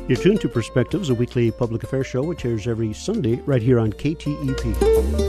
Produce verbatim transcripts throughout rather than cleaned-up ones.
You're tuned to Perspectives, a weekly public affairs show which airs every Sunday right here on K T E P.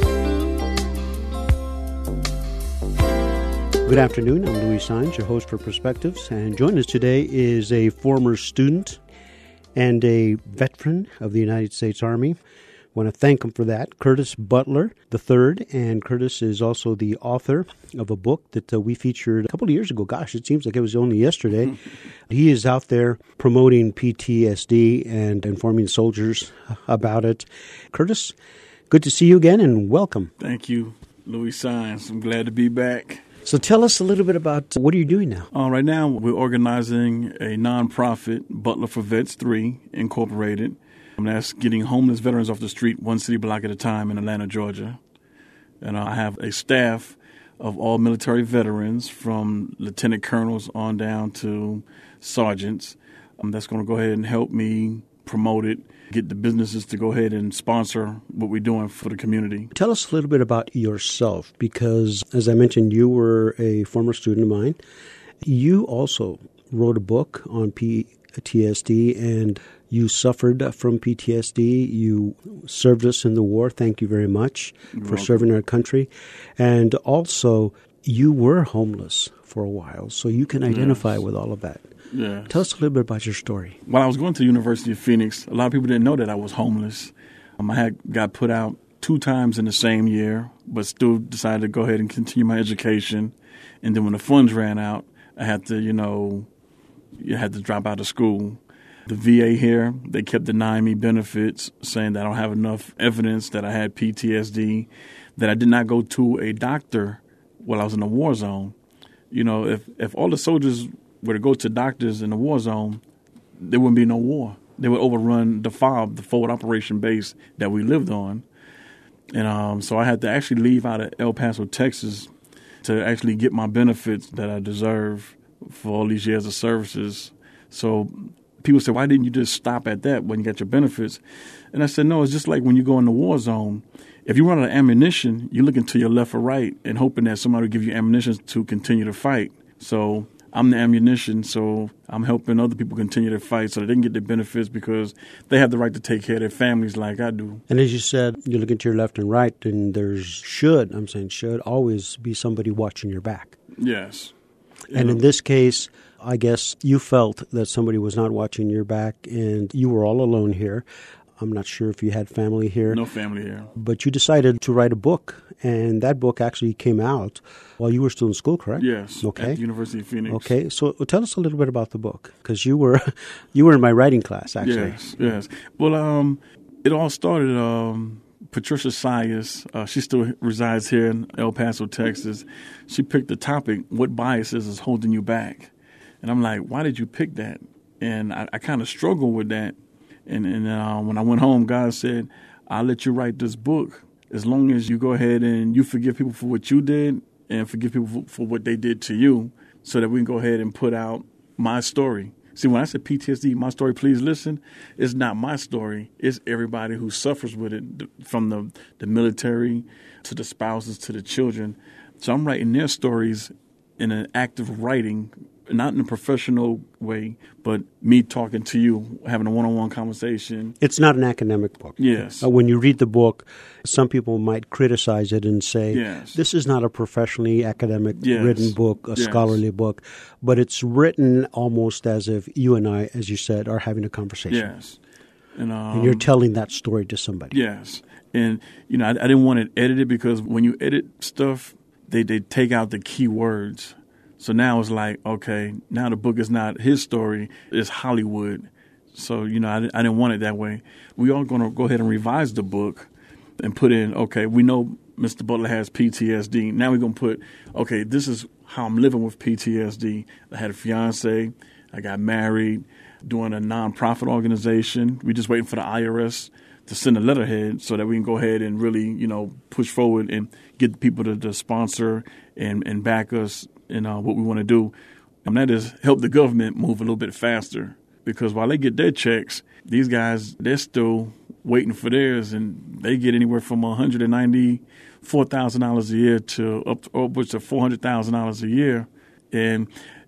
Good afternoon. I'm Louis Saenz, your host for Perspectives, and joining us today is a former student and a veteran of the United States Army. I want to thank him for that, Curtis Butler the third, and Curtis is also the author of a book that uh, we featured a couple of years ago. Gosh, it seems like it was only yesterday. He is out there promoting P T S D and informing soldiers about it. Curtis, good to see you again, and welcome. Thank you, Louis Saenz. I'm glad to be back. So tell us a little bit about what are you doing now? Uh, right now, we're organizing a nonprofit, Butler for Vets three, Incorporated. And that's getting homeless veterans off the street one city block at a time in Atlanta, Georgia. And I have a staff of all military veterans from lieutenant colonels on down to sergeants. Um, that's going to go ahead and help me promote it, get the businesses to go ahead and sponsor what we're doing for the community. Tell us a little bit about yourself, because as I mentioned, you were a former student of mine. You also wrote a book on P T S D, and you suffered from P T S D. You served us in the war. Thank you very much You're for welcome. serving our country. And also, you were homeless for a while, so you can identify yes. with all of that. Yes. Tell us a little bit about your story. When I was going to the University of Phoenix, a lot of people didn't know that I was homeless. Um, I had got put out two times in the same year, but still decided to go ahead and continue my education. And then when the funds ran out, I had to, you know, you had to drop out of school. The V A here, they kept denying me benefits, saying that I don't have enough evidence that I had P T S D, that I did not go to a doctor while I was in the war zone. You know, if, if all the soldiers were to go to doctors in the war zone, there wouldn't be no war. They would overrun the FOB, the forward operation base that we lived on. And um, so I had to actually leave out of El Paso, Texas, to actually get my benefits that I deserve for all these years of services. So people say, why didn't you just stop at that when you got your benefits? And I said, no, it's just like when you go in the war zone. If you run out of ammunition, you're looking to your left or right and hoping that somebody will give you ammunition to continue to fight. So I'm the ammunition, so I'm helping other people continue to fight so that they can get their benefits because they have the right to take care of their families like I do. And as you said, you're looking to your left and right, and there's should, I'm saying should, always be somebody watching your back. Yes. And yeah. in this case, I guess you felt that somebody was not watching your back, and you were all alone here. I'm not sure if you had family here. No family here. But you decided to write a book, and that book actually came out while you were still in school, correct? Yes, okay. At the University of Phoenix. Okay, so tell us a little bit about the book, because you were you were in my writing class, actually. Yes, yes. Well, um, it all started, um, Patricia Sayers, uh, she still resides here in El Paso, Texas. She picked the topic, what biases is holding you back? And I'm like, why did you pick that? And I, I kind of struggled with that. And, and uh, when I went home, God said, I'll let you write this book as long as you go ahead and you forgive people for what you did and forgive people for, for what they did to you so that we can go ahead and put out my story. See, when I said P T S D, my story, please listen, it's not my story. It's everybody who suffers with it, from the, the military to the spouses to the children. So I'm writing their stories in an act of writing, not in a professional way, but me talking to you, having a one-on-one conversation. It's not an academic book. Yes. Uh, when you read the book, some people might criticize it and say, yes. this is not a professionally academic yes. written book, a yes. scholarly book, but it's written almost as if you and I, as you said, are having a conversation. Yes. And, um, and you're telling that story to somebody. Yes. And, you know, I, I didn't want it edited because when you edit stuff, they, they take out the key words. So now it's like, okay, now the book is not his story, it's Hollywood. So, you know, I, I didn't want it that way. We are going to go ahead and revise the book and put in, okay, we know Mister Butler has P T S D. Now we're going to put, okay, this is how I'm living with P T S D. I had a fiance, I got married, doing a nonprofit organization. We're just waiting for the I R S to send a letterhead so that we can go ahead and really, you know, push forward and get people to, to sponsor and, and back us in uh, what we want to do. And that is help the government move a little bit faster, because while they get their checks, these guys, they're still waiting for theirs, and they get anywhere from one hundred ninety-four thousand dollars a year to up to upwards of four hundred thousand dollars a year. And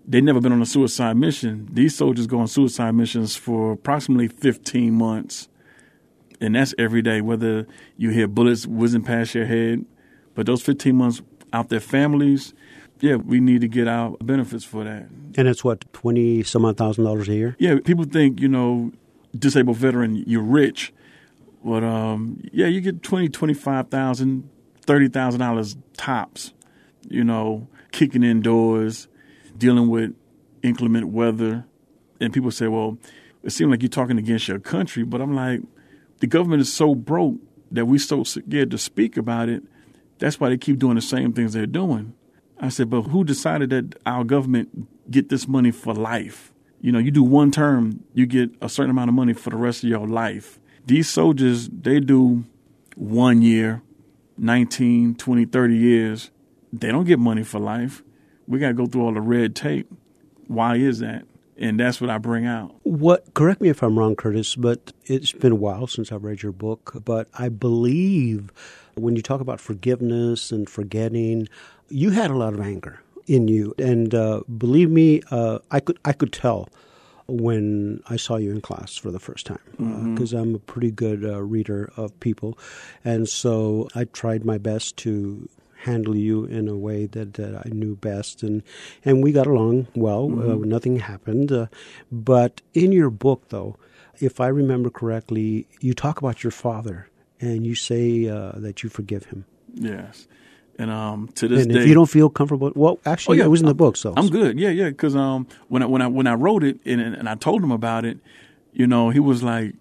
they've never been on a suicide mission. These soldiers go on suicide missions for approximately fifteen months. And that's every day, whether you hear bullets whizzing past your head. But those fifteen months out their families, yeah, we need to get our benefits for that. And it's what, twenty some odd thousand dollars a year? Yeah, people think, you know, disabled veteran, you're rich. But, um, yeah, you get twenty, twenty-five thousand, thirty thousand dollars tops, you know, kicking indoors, dealing with inclement weather. And people say, well, it seems like you're talking against your country. But I'm like, the government is so broke that we're so scared to speak about it. That's why they keep doing the same things they're doing. I said, but who decided that our government get this money for life? You know, you do one term, you get a certain amount of money for the rest of your life. These soldiers, they do one year, nineteen, twenty, thirty years. They don't get money for life. We got to go through all the red tape. Why is that? And that's what I bring out. What? Correct me if I'm wrong, Curtis, but it's been a while since I've read your book. But I believe when you talk about forgiveness and forgetting, you had a lot of anger in you. And uh, believe me, uh, I could I could tell when I saw you in class for the first time, because mm-hmm. uh, I'm a pretty good uh, reader of people. And so I tried my best to handle you in a way that, that I knew best. And, and we got along well. Mm-hmm. Uh, nothing happened. Uh, but in your book, though, if I remember correctly, you talk about your father and you say uh, that you forgive him. Yes. And um, to this and day, if you don't feel comfortable, well, actually, oh, yeah, it was in the I'm, book, so I'm good. Yeah, yeah. Because um, when I when I when I wrote it and and I told him about it, you know, he was like,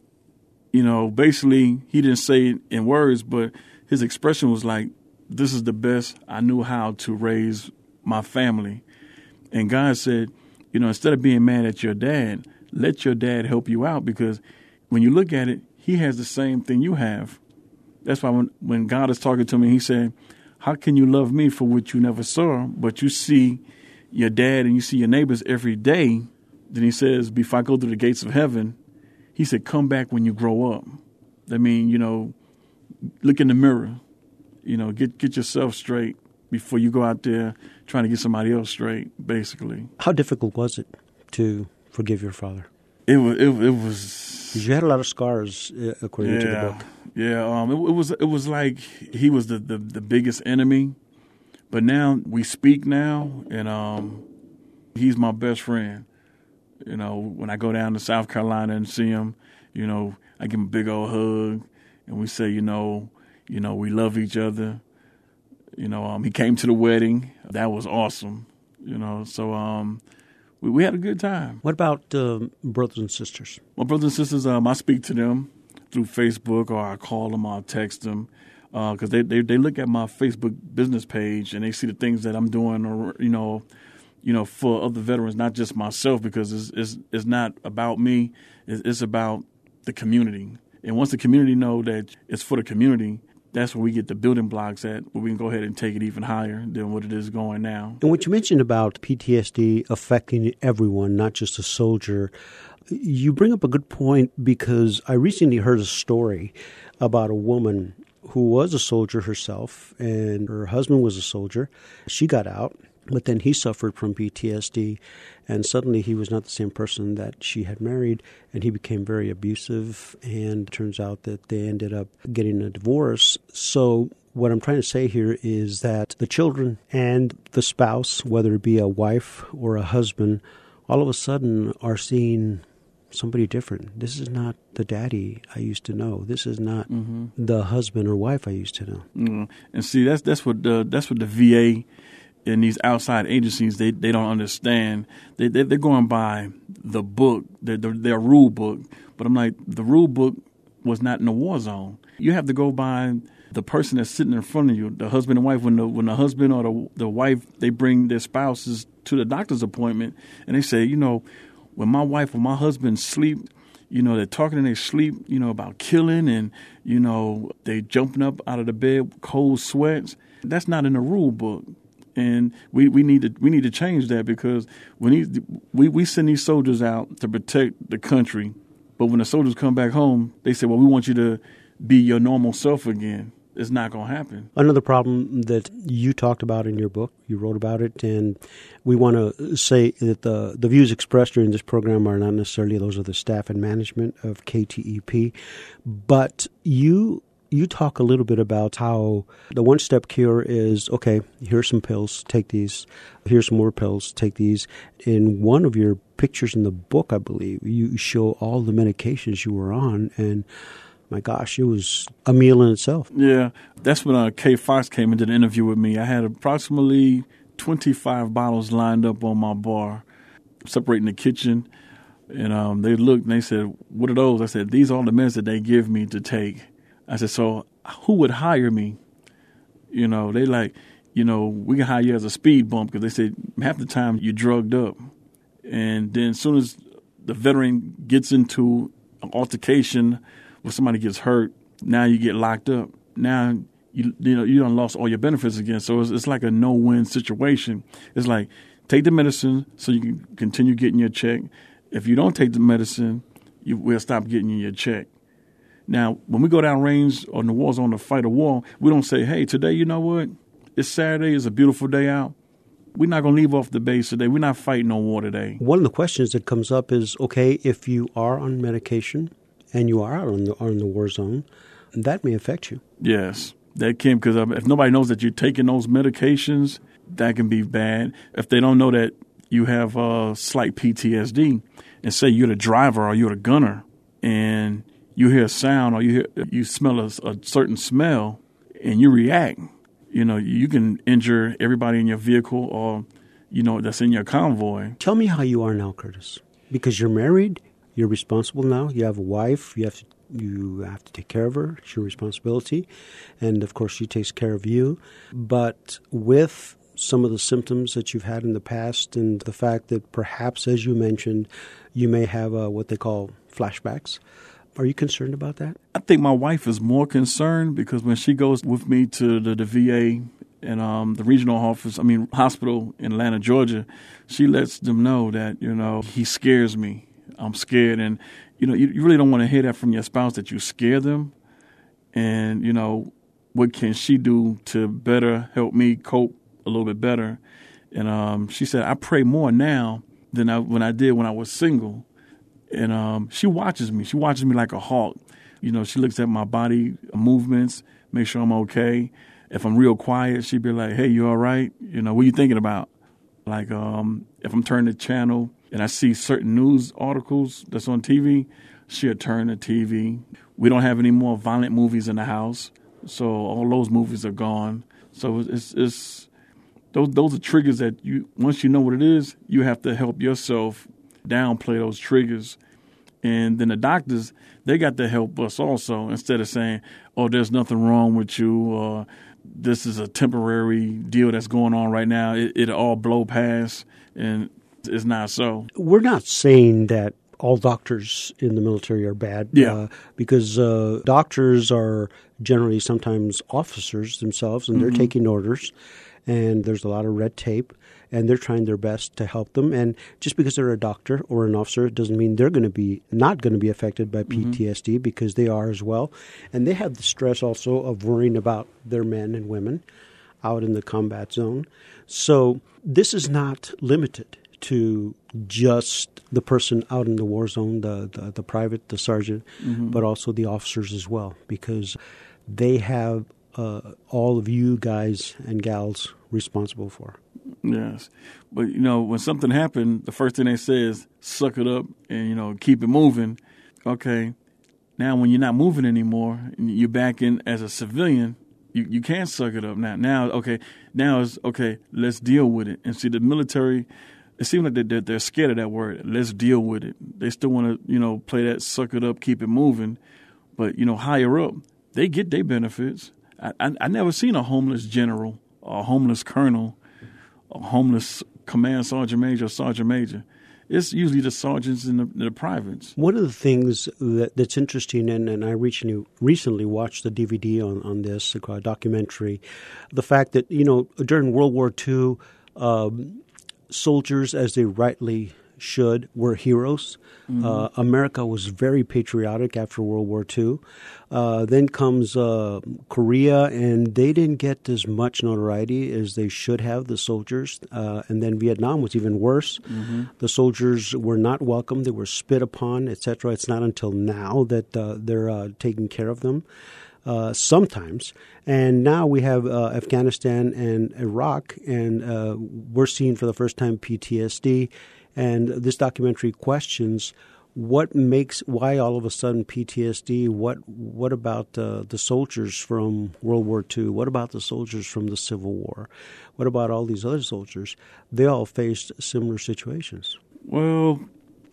you know, basically he didn't say it in words, but his expression was like, "This is the best I knew how to raise my family." And God said, you know, instead of being mad at your dad, let your dad help you out, because when you look at it, he has the same thing you have. That's why when when God is talking to me, he said, how can you love me for what you never saw, but you see your dad and you see your neighbors every day? Then he says, before I go through the gates of heaven, he said, come back when you grow up. I mean, you know, look in the mirror, you know, get get yourself straight before you go out there trying to get somebody else straight, basically. How difficult was it to forgive your father? It was, it, it was. You had a lot of scars, uh, according yeah, to the book. Yeah, um, it, it was it was like he was the, the, the biggest enemy, but now we speak now, and um, he's my best friend. You know, when I go down to South Carolina and see him, you know, I give him a big old hug, and we say, you know, you know, we love each other. You know, um, he came to the wedding. That was awesome. You know, so um, we, we had a good time. What about um, brothers and sisters? My brothers and sisters, um, I speak to them through Facebook, or I call them, or I text them, because uh, they, they they look at my Facebook business page and they see the things that I'm doing, or you know, you know, for other veterans, not just myself, because it's it's, it's not about me, it's, it's about the community. And once the community know that it's for the community, that's where we get the building blocks at, where we can go ahead and take it even higher than what it is going now. And what you mentioned about P T S D affecting everyone, not just a soldier, you bring up a good point, because I recently heard a story about a woman who was a soldier herself, and her husband was a soldier. She got out, but then he suffered from P T S D, and suddenly he was not the same person that she had married, and he became very abusive, and it turns out that they ended up getting a divorce. So what I'm trying to say here is that the children and the spouse, whether it be a wife or a husband, all of a sudden are seeing somebody different. This is not the daddy I used to know. This is not mm-hmm. the husband or wife I used to know. Mm. And see, that's that's what the that's what the V A and these outside agencies, they, they don't understand. They, they they're going by the book, their, their their rule book. But I'm like, the rule book was not in the war zone. You have to go by the person that's sitting in front of you, the husband and wife. When the when the husband or the the wife, they bring their spouses to the doctor's appointment, and they say, you know, when my wife or my husband sleep, you know, they're talking in their sleep, you know, about killing, and, you know, they jumping up out of the bed, cold sweats. That's not in the rule book. And we, we need to we need to change that, because when these, we, we send these soldiers out to protect the country, but when the soldiers come back home, they say, well, we want you to be your normal self again. it's not going to happen. Another problem that you talked about in your book, you wrote about it, and we want to say that the, the views expressed during this program are not necessarily those of the staff and management of K T E P, but you you talk a little bit about how the one-step cure is, okay, here's some pills, take these. Here's some more pills, take these. In one of your pictures in the book, I believe, you show all the medications you were on, and my gosh, it was a meal in itself. Yeah, that's when uh, Kay Fox came and did an interview with me. I had approximately twenty-five bottles lined up on my bar, separating the kitchen. And um, they looked and they said, what are those? I said, these are all the meds that they give me to take. I said, so who would hire me? You know, they like, you know, we can hire you as a speed bump because they said half the time you're drugged up. And then as soon as the veteran gets into an altercation where somebody gets hurt, now you get locked up. Now, you you know, you done lost all your benefits again. So it's, it's like a no-win situation. It's like, take the medicine so you can continue getting your check. If you don't take the medicine, you will stop getting your check. Now, when we go down range on the war zone to fight a war, we don't say, hey, today, you know what? It's Saturday. It's a beautiful day out. We're not going to leave off the base today. We're not fighting no war today. One of the questions that comes up is, okay, if you are on medication and you are out on the, on the war zone, that may affect you. Yes, that can, because if nobody knows that you're taking those medications, that can be bad. If they don't know that you have uh, slight P T S D, and say you're the driver or you're the gunner, and you hear a sound or you hear, you smell a, a certain smell, and you react, you know, you can injure everybody in your vehicle or, you know, that's in your convoy. Tell me how you are now, Curtis, because you're married, you're responsible now, you have a wife, you have to you have to take care of her, it's your responsibility, and of course she takes care of you. But with some of the symptoms that you've had in the past and the fact that perhaps, as you mentioned, you may have uh, what they call flashbacks, are you concerned about that? I think my wife is more concerned because when she goes with me to the, the V A and um, the regional office, I mean hospital in Atlanta, Georgia, she lets them know that, you know, he scares me. I'm scared. And, you know, you, you really don't want to hear that from your spouse that you scare them. And, you know, what can she do to better help me cope a little bit better? And um, she said, I pray more now than I, when I did when I was single. And um, she watches me. She watches me like a hawk. You know, she looks at my body movements, make sure I'm okay. If I'm real quiet, she'd be like, hey, you all right? You know, what are you thinking about? Like um, if I'm turning the channel and I see certain news articles that's on T V, she'll turn the T V. We don't have any more violent movies in the house, so all those movies are gone. So it's, it's those those are triggers that you once you know what it is, you have to help yourself downplay those triggers. And then the doctors, they got to help us also instead of saying, oh, there's nothing wrong with you, or this is a temporary deal that's going on right now. It, it'll all blow past, and it's not so. We're not saying that all doctors in the military are bad. Yeah. Uh, because uh, doctors are generally sometimes officers themselves, and they're mm-hmm. taking orders, and there's a lot of red tape, and they're trying their best to help them. And just because they're a doctor or an officer, it doesn't mean they're going to be not going to be affected by P T S D mm-hmm. because they are as well. And they have the stress also of worrying about their men and women out in the combat zone. So this is not limited to just the person out in the war zone, the, the, the private, the sergeant, mm-hmm. but also the officers as well, because they have uh, all of you guys and gals responsible for. Yes. But, you know, when something happened, the first thing they say is suck it up and, you know, keep it moving. Okay. Now, when you're not moving anymore and you're back in as a civilian, you, you can't suck it up now. Now, okay, now it's, okay, let's deal with it. And see, the military, it seems like they're, they're scared of that word. Let's deal with it. They still want to, you know, play that suck it up, keep it moving. But, you know, higher up, they get their benefits. I, I, I never seen a homeless general or a homeless colonel, a homeless command sergeant major or sergeant major. It's usually the sergeants and the, the privates. One of the things that, that's interesting, and, and I recently, recently watched a D V D on, on this, a documentary, the fact that, you know, during World War Two, um, soldiers, as they rightly should, were heroes. Mm-hmm. Uh, America was very patriotic after World War Two. Uh, then comes uh, Korea, and they didn't get as much notoriety as they should have, the soldiers. Uh, and then Vietnam was even worse. Mm-hmm. The soldiers were not welcome. They were spit upon, et cetera. It's not until now that uh, they're uh, taking care of them. Uh, sometimes. And now we have uh, Afghanistan and Iraq, and uh, we're seeing for the first time P T S D. And this documentary questions what makes, why all of a sudden P T S D? What what about uh, the soldiers from World War Two? What about the soldiers from the Civil War? What about all these other soldiers? They all faced similar situations. Well,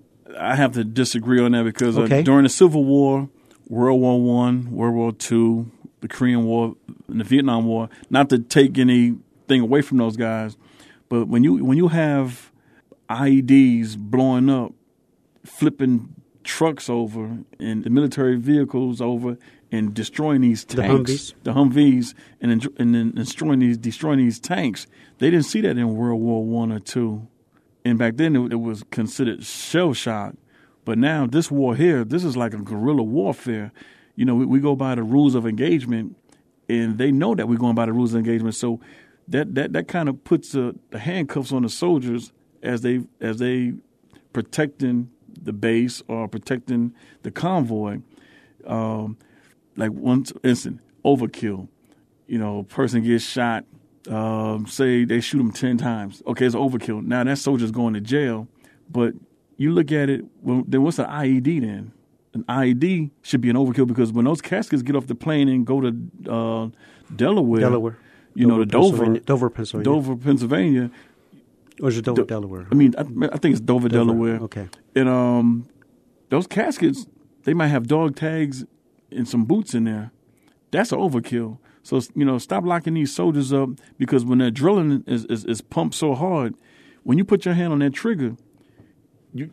I have to disagree on that because okay. uh, during the Civil War, World War One, World War Two, the Korean War, and the Vietnam War, not to take anything away from those guys, but when you when you have I E Ds blowing up, flipping trucks over, and the military vehicles over, and destroying these tanks, the Humvees, the Humvees and, and then destroying these destroying these tanks, they didn't see that in World War One or Two, and back then it, it was considered shell shock. But now this war here, this is like a guerrilla warfare. You know, we, we go by the rules of engagement, and they know that we're going by the rules of engagement. So that that, that kind of puts uh, the handcuffs on the soldiers as they as they protecting the base or protecting the convoy. Um, like one instant, overkill. You know, a person gets shot. Um, say they shoot them ten times. Okay, it's overkill. Now that soldier's going to jail, but you look at it, well, then what's an I E D then? An I E D should be an overkill because when those caskets get off the plane and go to uh, Delaware, Delaware, you Dover, know, to Dover, Pennsylvania. Dover, Pennsylvania. Dover, Pennsylvania. Or is it Dover, Do- Delaware? I mean, I, I think it's Dover, Dover, Delaware. Okay. And um, those caskets, they might have dog tags and some boots in there. That's an overkill. So, you know, stop locking these soldiers up because when that drilling is, is, is pumped so hard, when you put your hand on that trigger, you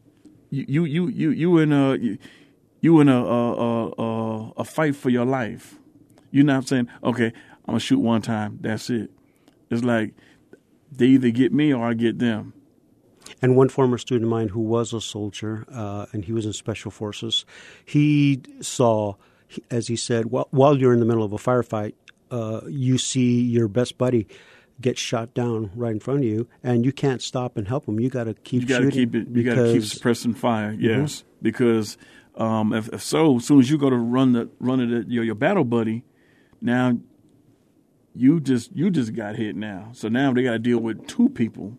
you you you you in a you, you in a a, a a fight for your life. You're not saying, okay, I'm gonna shoot one time, that's it. It's like they either get me or I get them. And one former student of mine who was a soldier, uh, and he was in Special Forces, he saw, as he said, while, while you're in the middle of a firefight, uh, you see your best buddy get shot down right in front of you, and you can't stop and help him. You got to keep you gotta shooting. Keep it, you got to keep suppressing fire, yes. Mm-hmm. Because um, if, if so, as soon as you go to run the run it at your, your battle buddy, now you just you just got hit now. So now they got to deal with two people.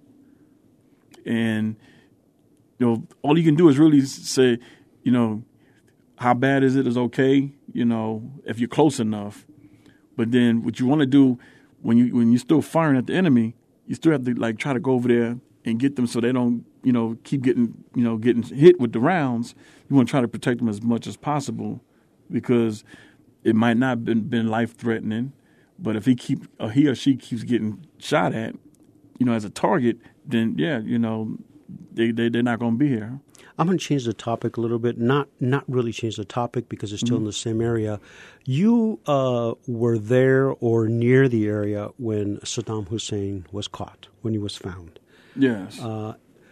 And, you know, all you can do is really say, you know, how bad is it is okay, you know, if you're close enough. But then what you want to do when you when you're still firing at the enemy, you still have to like try to go over there and get them so they don't, you know, keep getting, you know, getting hit with the rounds. You want to try to protect them as much as possible because it might not have been, been life threatening, but if he keep or he or she keeps getting shot at, you know, as a target, then yeah, you know, they, they they're not going to be here. I'm going to change the topic a little bit. Not not really change the topic because it's still mm-hmm. in the same area. You uh, were there or near the area when Saddam Hussein was caught, when he was found. Yes. Uh,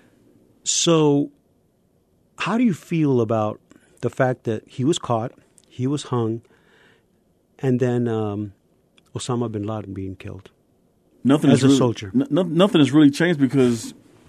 so how do you feel about the fact that he was caught, he was hung, and then um, Osama bin Laden being killed? Nothing as is a really, soldier. N- nothing has really changed because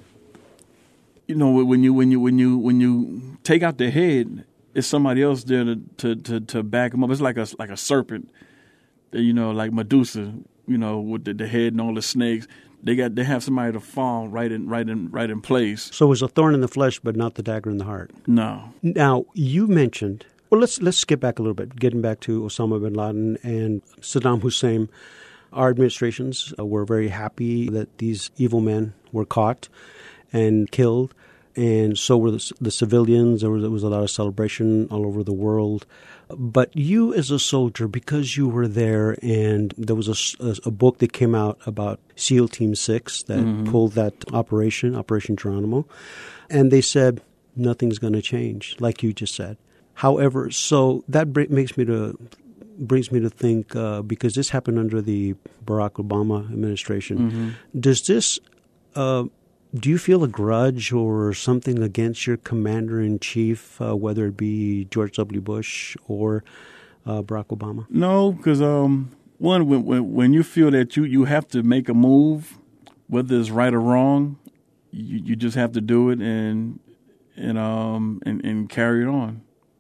you know when you when you when you when you take out the head, it's somebody else there to to, to, to back him up. It's like a like a serpent, you know, like Medusa, you know, with the, the head and all the snakes. They got they have somebody to fall right in right in right in place. So it was a thorn in the flesh, but not the dagger in the heart. No. Now you mentioned. Well, let's let's skip back a little bit, getting back to Osama bin Laden and Saddam Hussein. Our administrations uh, were very happy that these evil men were caught and killed, and so were the, the civilians. There was, there was a lot of celebration all over the world. But you as a soldier, because you were there, and there was a, a, a book that came out about SEAL Team six that mm-hmm. pulled that operation, Operation Geronimo, and they said nothing's going to change, like you just said. However, so that makes me to... brings me to think, uh, because this happened under the Barack Obama administration, mm-hmm. does this uh, Do you feel a grudge or something against your commander-in-chief, uh, whether it be George W. Bush or uh, Barack Obama? No, because um, one, when, when when you feel that you, you have to make a move, whether it's right or wrong, you, you just have to do it and and um and, and carry it on.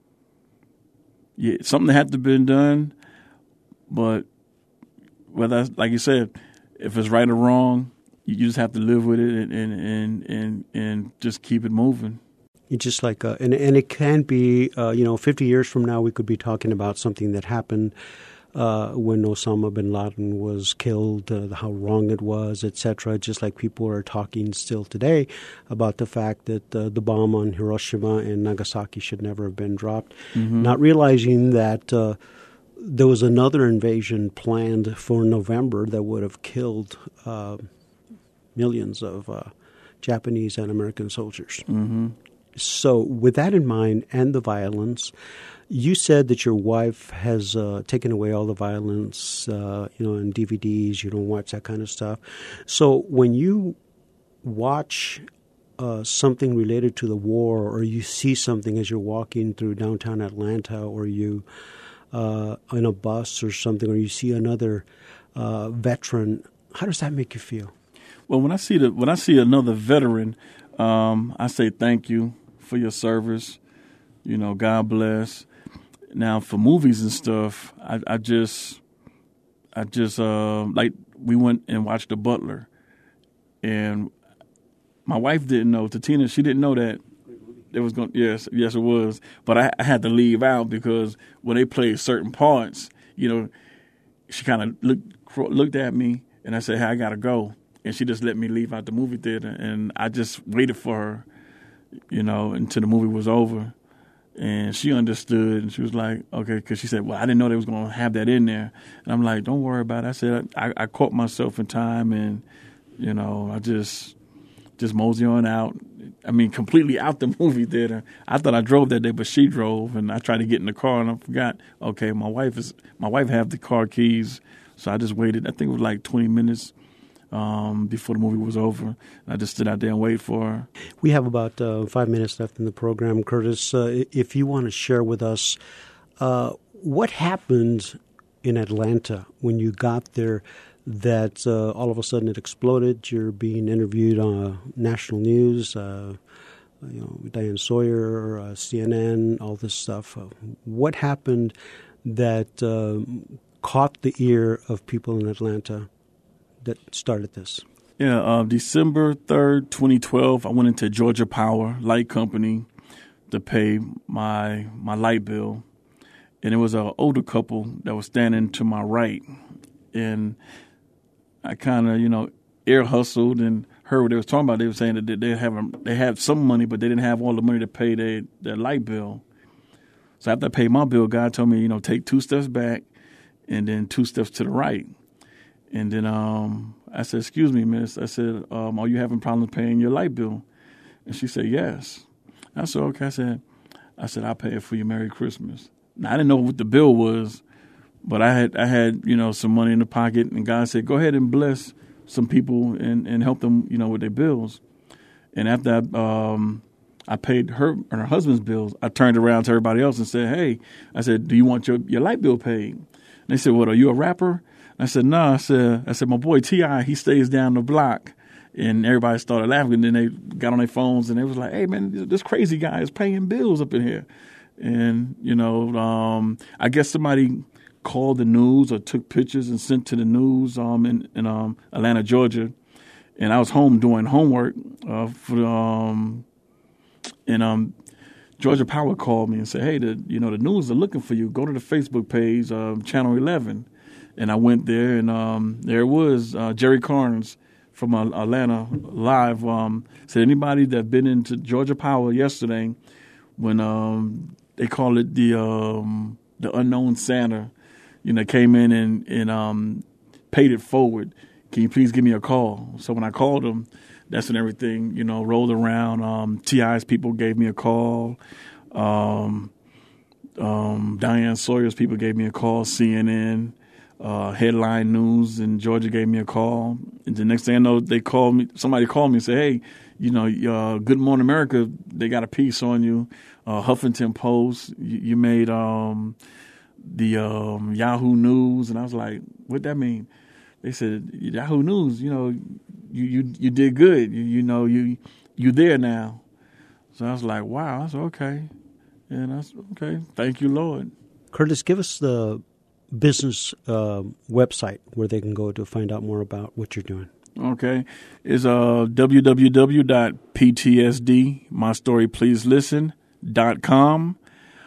Yeah, something had to be done, but whether, like you said, if it's right or wrong, you just have to live with it and and and and, and just keep it moving. It's just like, uh, and and it can be, uh, you know, fifty years from now, we could be talking about something that happened uh, when Osama bin Laden was killed, uh, how wrong it was, et cetera. Just like people are talking still today about the fact that uh, the bomb on Hiroshima and Nagasaki should never have been dropped, mm-hmm. not realizing that uh, there was another invasion planned for November that would have killed uh, millions of uh, Japanese and American soldiers. Mm-hmm. So with that in mind and the violence, you said that your wife has uh, taken away all the violence, uh, you know, in D V Ds. You don't watch that kind of stuff. So when you watch uh, something related to the war, or you see something as you're walking through downtown Atlanta, or you uh, in a bus or something, or you see another uh, veteran, how does that make you feel? Well, when I see the when I see another veteran, um, I say thank you for your service. You know, God bless. Now, for movies and stuff, I, I just, I just uh, like we went and watched The Butler, and my wife didn't know. Tatina, she didn't know that it was going. Yes, yes, it was. But I, I had to leave out because when they played certain parts, you know, she kind of looked looked at me, and I said, "Hey, I gotta go." And she just let me leave out the movie theater, and I just waited for her, you know, until the movie was over. And she understood, and she was like, okay, because she said, well, I didn't know they was going to have that in there. And I'm like, don't worry about it. I said, I, I caught myself in time, and, you know, I just just mosey on out. I mean, completely out the movie theater. I thought I drove that day, but she drove, and I tried to get in the car, and I forgot, okay, my wife is my wife have the car keys, so I just waited. I think it was like twenty minutes. Um, before the movie was over. I just stood out there and waited for her. We have about uh, five minutes left in the program. Curtis, uh, if you want to share with us uh, what happened in Atlanta when you got there that uh, all of a sudden it exploded. You're being interviewed on national news, uh, you know, Diane Sawyer, uh, C N N, all this stuff. Uh, what happened that uh, caught the ear of people in Atlanta that started this? Yeah, uh, December third, twenty twelve, I went into Georgia Power Light Company to pay my my light bill. And it was an older couple that was standing to my right. And I kind of, you know, ear hustled and heard what they was talking about. They were saying that they have they had some money, but they didn't have all the money to pay their, their light bill. So after I paid my bill, God told me, you know, take two steps back and then two steps to the right. And then um, I said, excuse me, miss. I said, um, are you having problems paying your light bill? And she said, yes. I said, okay. I said, I said, I'll pay it for you. Merry Christmas. Now, I didn't know what the bill was, but I had, I had, you know, some money in the pocket. And God said, go ahead and bless some people and, and help them, you know, with their bills. And after I, um, I paid her and her husband's bills, I turned around to everybody else and said, hey, I said, do you want your, your light bill paid? And they said, what, are you a rapper? I said, no, nah. I said, I said, my boy T I, he stays down the block. And everybody started laughing. And then they got on their phones and they was like, hey, man, this crazy guy is paying bills up in here. And, you know, um, I guess somebody called the news or took pictures and sent to the news um, in, in um, Atlanta, Georgia. And I was home doing homework uh, for the, um, and um, Georgia Power called me and said, hey, the, you know, the news are looking for you. Go to the Facebook page, um, Channel eleven. And I went there, and um, there it was, uh, Jerry Carnes from uh, Atlanta Live. Um, said anybody that been into Georgia Power yesterday when um, they call it the um, the unknown Santa, you know, came in and, and um, paid it forward. Can you please give me a call? So when I called them, that's when everything, you know, rolled around. Um, T I's people gave me a call. Um, um, Diane Sawyer's people gave me a call, C N N. uh, headline news, and Georgia gave me a call. And the next thing I know, they called me. Somebody called me and said, "Hey, you know, uh, Good Morning America, they got a piece on you. Uh, Huffington Post, you, you made um, the um, Yahoo News." And I was like, "What that mean?" They said, "Yahoo News, you know, you you, you did good. You, you know, you you there now." So I was like, "Wow." I said, "Okay." And I said, "Okay, thank you, Lord." Curtis, give us the business uh, website where they can go to find out more about what you're doing. Okay. It's uh, w w w dot p t s d my story please listen dot com.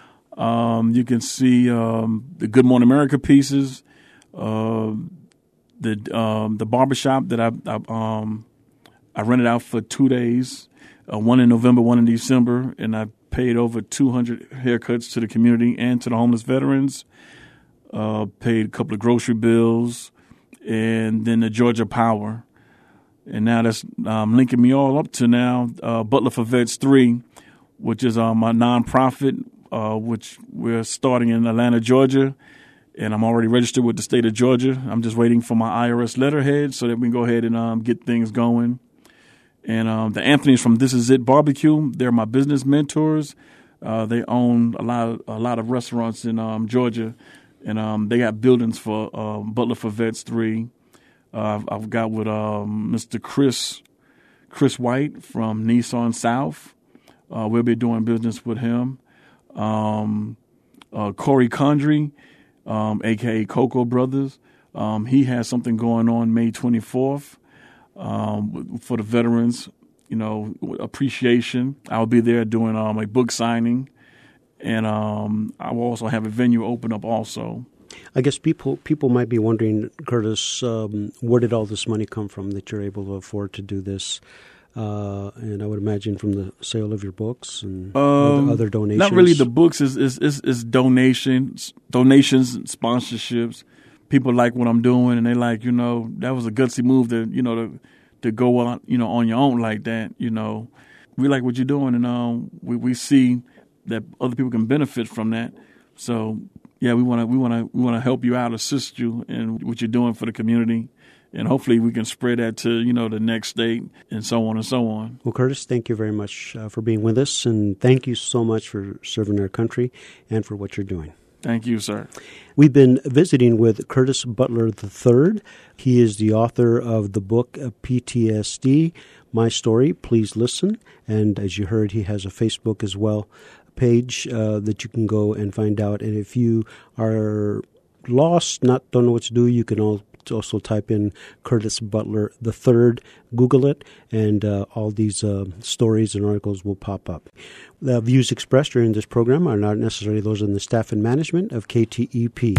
Um, you can see um, the Good Morning America pieces, uh, the um, the barbershop that I, I, um, I rented out for two days, uh, one in November, one in December, and I paid over two hundred haircuts to the community and to the homeless veterans. Uh, paid a couple of grocery bills, and then the Georgia Power. And now that's um, linking me all up to now uh, Butler for Vets three, which is um, my nonprofit, uh, which we're starting in Atlanta, Georgia. And I'm already registered with the state of Georgia. I'm just waiting for my I R S letterhead so that we can go ahead and um, get things going. And um, the Anthony's from This Is It Barbecue, they're my business mentors. Uh, they own a lot of, a lot of restaurants in um, Georgia. And um, they got buildings for um, Butler for Vets three. Uh, I've, I've got with um, Mister Chris Chris White from Nissan South. Uh, we'll be doing business with him. Um, uh, Corey Condry, um, a k a. Coco Brothers. Um, he has something going on May twenty-fourth um, for the veterans, you know, appreciation. I'll be there doing um, a book signing. And um, I will also have a venue open up also. I guess people people might be wondering, Curtis, um, where did all this money come from that you're able to afford to do this? Uh, and I would imagine from the sale of your books and um, other, other donations. Not really the books. Is is is, is donations, donations, and sponsorships. People like what I'm doing, and they like, you know, that was a gutsy move to, you know, to to go out, you know, on your own like that. You know, we like what you're doing, and um, we we see that other people can benefit from that. So yeah, we want to we want to we want to help you out, assist you in what you're doing for the community, and hopefully we can spread that to, you know, the next state and so on and so on. Well, Curtis, thank you very much uh, for being with us, and thank you so much for serving our country and for what you're doing. Thank you, sir. We've been visiting with Curtis Butler the third. He is the author of the book uh, P T S D, My Story, Please Listen. And as you heard, he has a Facebook as well page uh, that you can go and find out. And if you are lost, not don't know what to do, you can also type in Curtis Butler the third, Google it, and uh, all these uh, stories and articles will pop up. The views expressed during this program are not necessarily those of the staff and management of K T E P.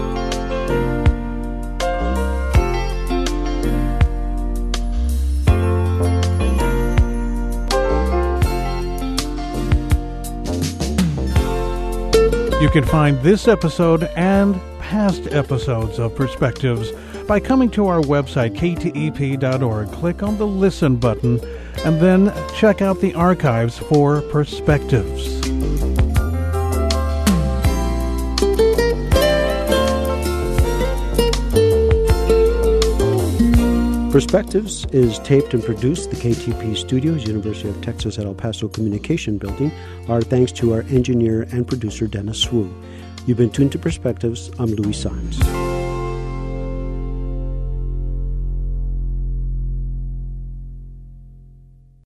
You can find this episode and past episodes of Perspectives by coming to our website, k t e p dot org. Click on the Listen button, and then check out the archives for Perspectives. Perspectives is taped and produced at the K T P Studios, University of Texas at El Paso Communication Building. Our thanks to our engineer and producer, Dennis Wu. You've been tuned to Perspectives. I'm Louis Symes.